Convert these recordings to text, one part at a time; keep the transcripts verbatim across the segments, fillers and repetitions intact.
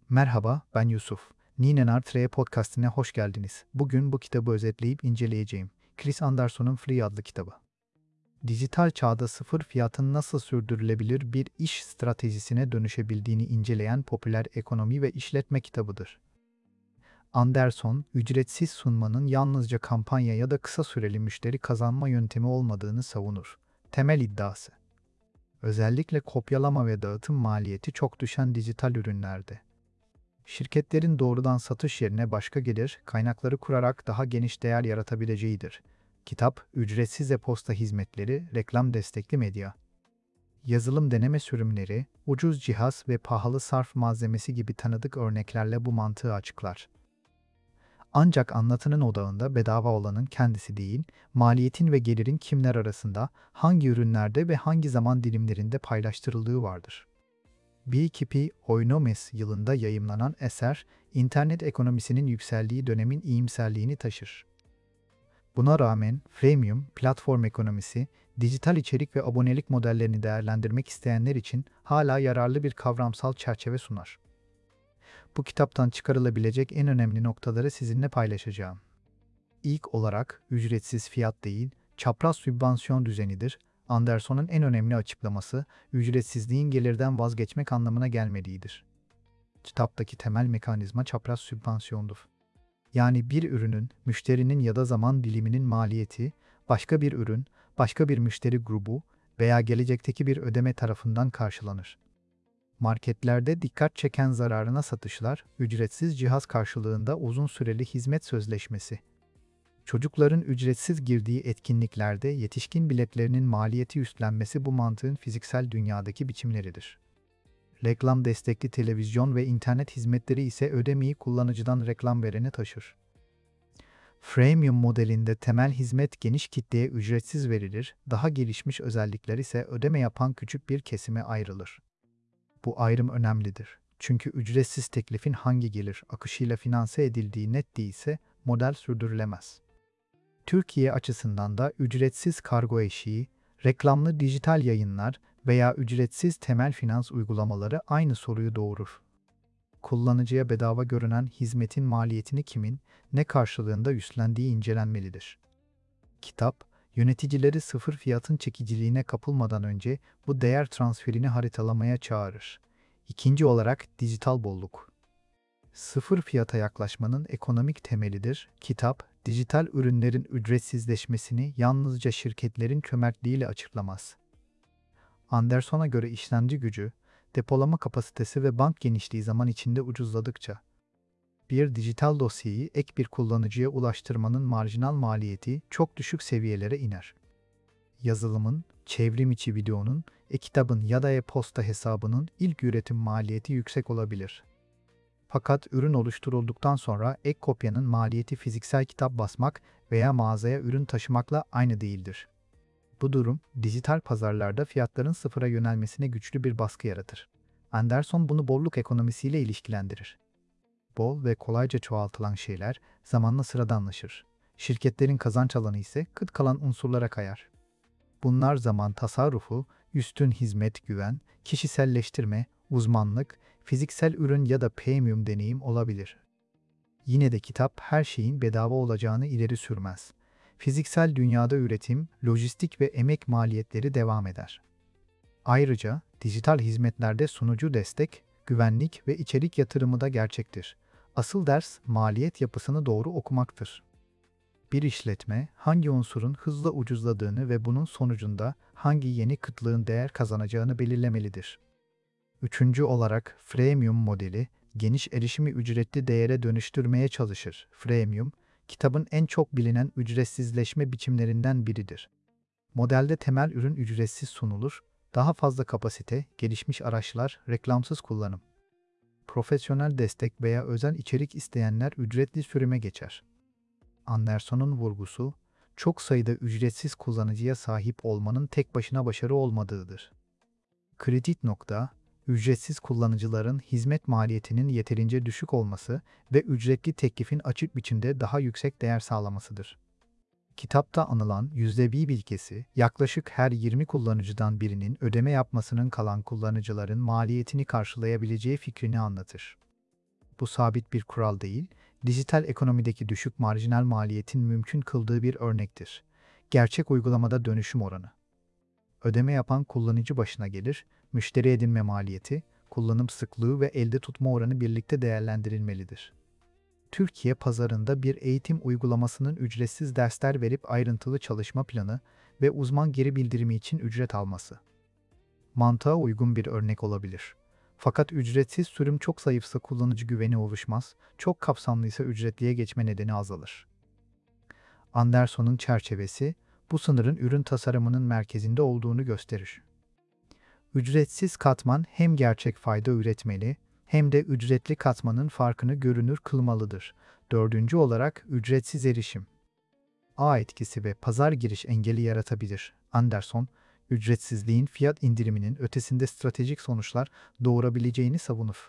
Merhaba, ben Yusuf. Ninenar Treye podcastine hoş geldiniz. Bugün bu kitabı özetleyip inceleyeceğim. Chris Anderson'un Free adlı kitabı. Dijital çağda sıfır fiyatın nasıl sürdürülebilir bir iş stratejisine dönüşebildiğini inceleyen popüler ekonomi ve işletme kitabıdır. Anderson, ücretsiz sunmanın yalnızca kampanya ya da kısa süreli müşteri kazanma yöntemi olmadığını savunur. Temel iddiası. Özellikle kopyalama ve dağıtım maliyeti çok düşen dijital ürünlerde. Şirketlerin doğrudan satış yerine başka gelir kaynakları kurarak daha geniş değer yaratabileceğidir. Kitap, ücretsiz e-posta hizmetleri, reklam destekli medya, yazılım deneme sürümleri, ucuz cihaz ve pahalı sarf malzemesi gibi tanıdık örneklerle bu mantığı açıklar. Ancak anlatının odağında bedava olanın kendisi değil, maliyetin ve gelirin kimler arasında, hangi ürünlerde ve hangi zaman dilimlerinde paylaştırıldığı vardır. B iki P Oikonomis yılında yayımlanan eser, internet ekonomisinin yükseldiği dönemin iyimserliğini taşır. Buna rağmen freemium, platform ekonomisi, dijital içerik ve abonelik modellerini değerlendirmek isteyenler için hala yararlı bir kavramsal çerçeve sunar. Bu kitaptan çıkarılabilecek en önemli noktaları sizinle paylaşacağım. İlk olarak ücretsiz fiyat değil, çapraz sübvansiyon düzenidir. Anderson'un en önemli açıklaması, ücretsizliğin gelirden vazgeçmek anlamına gelmediğidir. Kitaptaki temel mekanizma çapraz sübvansiyondur. Yani bir ürünün, müşterinin ya da zaman diliminin maliyeti, başka bir ürün, başka bir müşteri grubu veya gelecekteki bir ödeme tarafından karşılanır. Marketlerde dikkat çeken zararına satışlar, ücretsiz cihaz karşılığında uzun süreli hizmet sözleşmesi. Çocukların ücretsiz girdiği etkinliklerde yetişkin biletlerinin maliyeti üstlenmesi bu mantığın fiziksel dünyadaki biçimleridir. Reklam destekli televizyon ve internet hizmetleri ise ödemeyi kullanıcıdan reklam verene taşır. Freemium modelinde temel hizmet geniş kitleye ücretsiz verilir, daha gelişmiş özellikler ise ödeme yapan küçük bir kesime ayrılır. Bu ayrım önemlidir. Çünkü ücretsiz teklifin hangi gelir akışıyla finanse edildiği net değilse model sürdürülemez. Türkiye açısından da ücretsiz kargo eşiği, reklamlı dijital yayınlar veya ücretsiz temel finans uygulamaları aynı soruyu doğurur. Kullanıcıya bedava görünen hizmetin maliyetini kimin, ne karşılığında üstlendiği incelenmelidir. Kitap, yöneticileri sıfır fiyatın çekiciliğine kapılmadan önce bu değer transferini haritalamaya çağırır. İkinci olarak dijital bolluk. Sıfır fiyata yaklaşmanın ekonomik temelidir. Kitap, dijital ürünlerin ücretsizleşmesini yalnızca şirketlerin cömertliğiyle açıklamaz. Anderson'a göre işlemci gücü, depolama kapasitesi ve bank genişliği zaman içinde ucuzladıkça, bir dijital dosyayı ek bir kullanıcıya ulaştırmanın marjinal maliyeti çok düşük seviyelere iner. Yazılımın, çevrim içi videonun, e-kitabın ya da e-posta hesabının ilk üretim maliyeti yüksek olabilir. Fakat ürün oluşturulduktan sonra ek kopyanın maliyeti fiziksel kitap basmak veya mağazaya ürün taşımakla aynı değildir. Bu durum, dijital pazarlarda fiyatların sıfıra yönelmesine güçlü bir baskı yaratır. Anderson bunu bolluk ekonomisiyle ilişkilendirir. Bol ve kolayca çoğaltılan şeyler zamanla sıradanlaşır. Şirketlerin kazanç alanı ise kıt kalan unsurlara kayar. Bunlar zaman tasarrufu, üstün hizmet güven, kişiselleştirme, uzmanlık, fiziksel ürün ya da premium deneyim olabilir. Yine de kitap her şeyin bedava olacağını ileri sürmez. Fiziksel dünyada üretim, lojistik ve emek maliyetleri devam eder. Ayrıca dijital hizmetlerde sunucu destek, güvenlik ve içerik yatırımı da gerçektir. Asıl ders maliyet yapısını doğru okumaktır. Bir işletme hangi unsurun hızla ucuzladığını ve bunun sonucunda hangi yeni kıtlığın değer kazanacağını belirlemelidir. Üçüncü olarak freemium modeli, geniş erişimi ücretli değere dönüştürmeye çalışır. Freemium, kitabın en çok bilinen ücretsizleşme biçimlerinden biridir. Modelde temel ürün ücretsiz sunulur, daha fazla kapasite, gelişmiş araçlar, reklamsız kullanım. Profesyonel destek veya özel içerik isteyenler ücretli sürüme geçer. Anderson'un vurgusu, çok sayıda ücretsiz kullanıcıya sahip olmanın tek başına başarı olmadığıdır. Kritik nokta, ücretsiz kullanıcıların hizmet maliyetinin yeterince düşük olması ve ücretli teklifin açık biçimde daha yüksek değer sağlamasıdır. Kitapta anılan yüzde bir ilkesi, yaklaşık her yirmi kullanıcıdan birinin ödeme yapmasının kalan kullanıcıların maliyetini karşılayabileceği fikrini anlatır. Bu sabit bir kural değil, dijital ekonomideki düşük marjinal maliyetin mümkün kıldığı bir örnektir. Gerçek uygulamada dönüşüm oranı. Ödeme yapan kullanıcı başına gelir, müşteri edinme maliyeti, kullanım sıklığı ve elde tutma oranı birlikte değerlendirilmelidir. Türkiye pazarında bir eğitim uygulamasının ücretsiz dersler verip ayrıntılı çalışma planı ve uzman geri bildirimi için ücret alması. Mantığa uygun bir örnek olabilir. Fakat ücretsiz sürüm çok zayıfsa kullanıcı güveni oluşmaz, çok kapsamlıysa ücretliye geçme nedeni azalır. Anderson'un çerçevesi, bu sınırın ürün tasarımının merkezinde olduğunu gösterir. Ücretsiz katman hem gerçek fayda üretmeli, hem de ücretli katmanın farkını görünür kılmalıdır. Dördüncü olarak ücretsiz erişim. Ağ etkisi ve pazar giriş engeli yaratabilir. Anderson, ücretsizliğin fiyat indiriminin ötesinde stratejik sonuçlar doğurabileceğini savunur.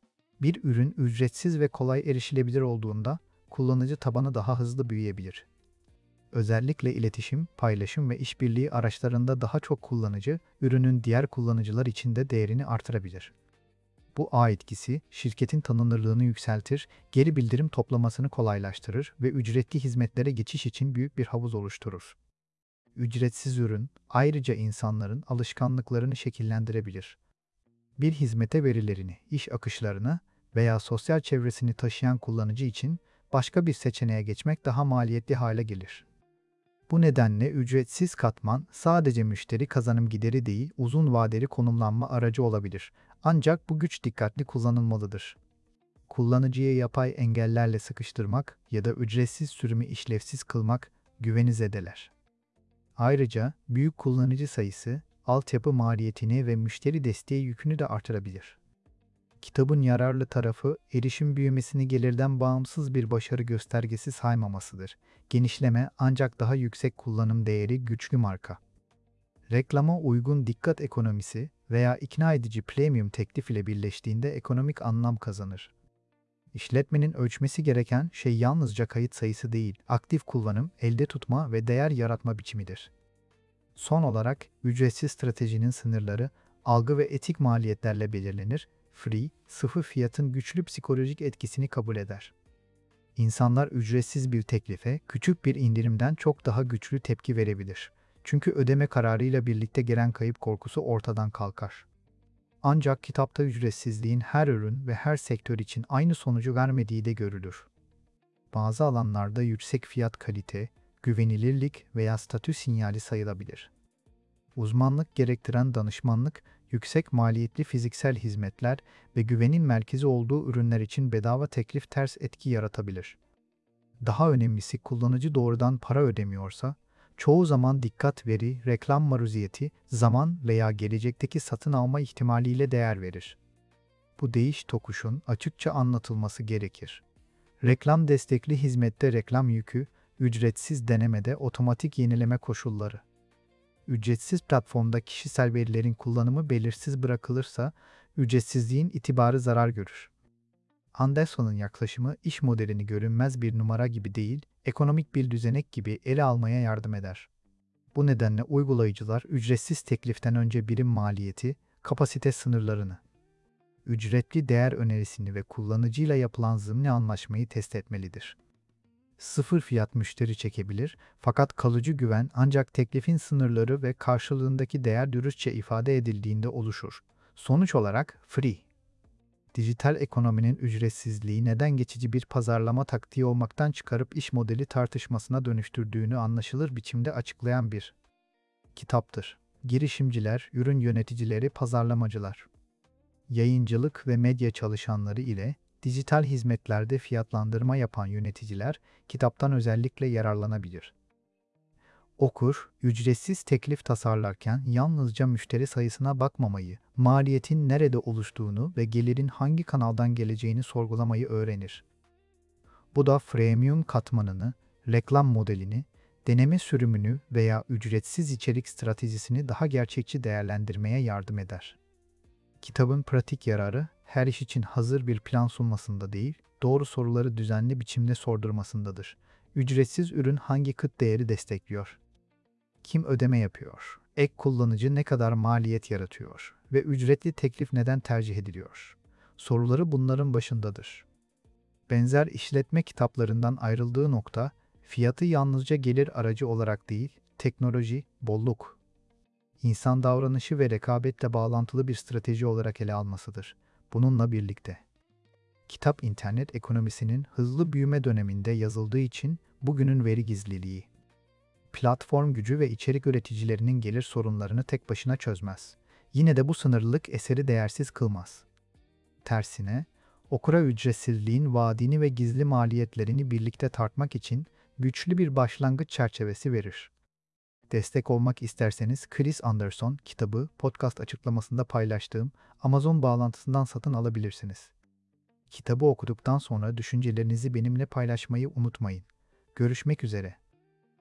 Bir ürün ücretsiz ve kolay erişilebilir olduğunda kullanıcı tabanı daha hızlı büyüyebilir. Özellikle iletişim, paylaşım ve işbirliği araçlarında daha çok kullanıcı, ürünün diğer kullanıcılar için de değerini artırabilir. Bu ağ etkisi, şirketin tanınırlığını yükseltir, geri bildirim toplamasını kolaylaştırır ve ücretli hizmetlere geçiş için büyük bir havuz oluşturur. Ücretsiz ürün, ayrıca insanların alışkanlıklarını şekillendirebilir. Bir hizmete verilerini, iş akışlarını veya sosyal çevresini taşıyan kullanıcı için başka bir seçeneğe geçmek daha maliyetli hale gelir. Bu nedenle ücretsiz katman sadece müşteri kazanım gideri değil, uzun vadeli konumlanma aracı olabilir. Ancak bu güç dikkatli kullanılmalıdır. Kullanıcıyı yapay engellerle sıkıştırmak ya da ücretsiz sürümü işlevsiz kılmak güveni zedeler. Ayrıca büyük kullanıcı sayısı, altyapı maliyetini ve müşteri desteği yükünü de artırabilir. Kitabın yararlı tarafı, erişim büyümesini gelirden bağımsız bir başarı göstergesi saymamasıdır. Genişleme ancak daha yüksek kullanım değeri güçlü marka. Reklama uygun dikkat ekonomisi veya ikna edici premium teklif ile birleştiğinde ekonomik anlam kazanır. İşletmenin ölçmesi gereken şey yalnızca kayıt sayısı değil, aktif kullanım, elde tutma ve değer yaratma biçimidir. Son olarak, ücretsiz stratejinin sınırları, algı ve etik maliyetlerle belirlenir. Free, sıfır fiyatın güçlü psikolojik etkisini kabul eder. İnsanlar ücretsiz bir teklife, küçük bir indirimden çok daha güçlü tepki verebilir. Çünkü ödeme kararıyla birlikte gelen kayıp korkusu ortadan kalkar. Ancak kitapta ücretsizliğin her ürün ve her sektör için aynı sonucu vermediği de görülür. Bazı alanlarda yüksek fiyat kalite, güvenilirlik veya statü sinyali sayılabilir. Uzmanlık gerektiren danışmanlık, yüksek maliyetli fiziksel hizmetler ve güvenin merkezi olduğu ürünler için bedava teklif ters etki yaratabilir. Daha önemlisi kullanıcı doğrudan para ödemiyorsa, çoğu zaman dikkat veri, reklam maruziyeti, zaman veya gelecekteki satın alma ihtimaliyle değer verir. Bu değiş tokuşun açıkça anlatılması gerekir. Reklam destekli hizmette reklam yükü, ücretsiz denemede otomatik yenileme koşulları. Ücretsiz platformda kişisel verilerin kullanımı belirsiz bırakılırsa, ücretsizliğin itibarı zarar görür. Anderson'un yaklaşımı iş modelini görünmez bir numara gibi değil, ekonomik bir düzenek gibi ele almaya yardım eder. Bu nedenle uygulayıcılar ücretsiz tekliften önce birim maliyeti, kapasite sınırlarını, ücretli değer önerisini ve kullanıcıyla yapılan zımni anlaşmayı test etmelidir. Sıfır fiyat müşteri çekebilir, fakat kalıcı güven ancak teklifin sınırları ve karşılığındaki değer dürüstçe ifade edildiğinde oluşur. Sonuç olarak free. Dijital ekonominin ücretsizliği neden geçici bir pazarlama taktiği olmaktan çıkarıp iş modeli tartışmasına dönüştürdüğünü anlaşılır biçimde açıklayan bir kitaptır. Girişimciler, ürün yöneticileri, pazarlamacılar, yayıncılık ve medya çalışanları ile dijital hizmetlerde fiyatlandırma yapan yöneticiler kitaptan özellikle yararlanabilir. Okur, ücretsiz teklif tasarlarken yalnızca müşteri sayısına bakmamayı, maliyetin nerede oluştuğunu ve gelirin hangi kanaldan geleceğini sorgulamayı öğrenir. Bu da freemium katmanını, reklam modelini, deneme sürümünü veya ücretsiz içerik stratejisini daha gerçekçi değerlendirmeye yardım eder. Kitabın pratik yararı, her iş için hazır bir plan sunmasında değil, doğru soruları düzenli biçimde sordurmasındadır. Ücretsiz ürün hangi kıt değeri destekliyor? Kim ödeme yapıyor? Ek kullanıcı ne kadar maliyet yaratıyor? Ve ücretli teklif neden tercih ediliyor? Soruları bunların başındadır. Benzer işletme kitaplarından ayrıldığı nokta, fiyatı yalnızca gelir aracı olarak değil, teknoloji, bolluk, insan davranışı ve rekabetle bağlantılı bir strateji olarak ele almasıdır. Bununla birlikte, kitap internet ekonomisinin hızlı büyüme döneminde yazıldığı için bugünün veri gizliliği, platform gücü ve içerik üreticilerinin gelir sorunlarını tek başına çözmez. Yine de bu sınırlılık eseri değersiz kılmaz. Tersine, okura ücretsizliğin vaadini ve gizli maliyetlerini birlikte tartmak için güçlü bir başlangıç çerçevesi verir. Destek olmak isterseniz Chris Anderson kitabı podcast açıklamasında paylaştığım Amazon bağlantısından satın alabilirsiniz. Kitabı okuduktan sonra düşüncelerinizi benimle paylaşmayı unutmayın. Görüşmek üzere.